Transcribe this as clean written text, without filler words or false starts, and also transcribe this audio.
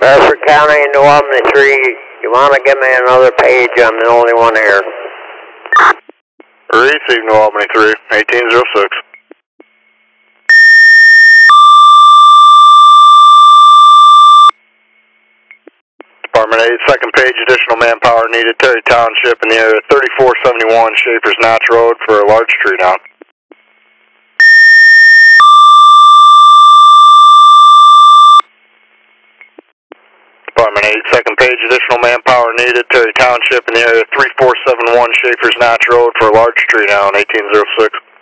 Hereford County, New Albany 3. You want to give me another page? I'm the only one here. Receive New Albany 3, 1806. Department 8, second page, additional manpower needed. Terry Township in the area 3471 Schaefer's Notch Road for a large tree down. Department 8, second page, additional manpower needed. Terry Township in the area 3471 Schaefer's Notch Road for a large tree down, 1806.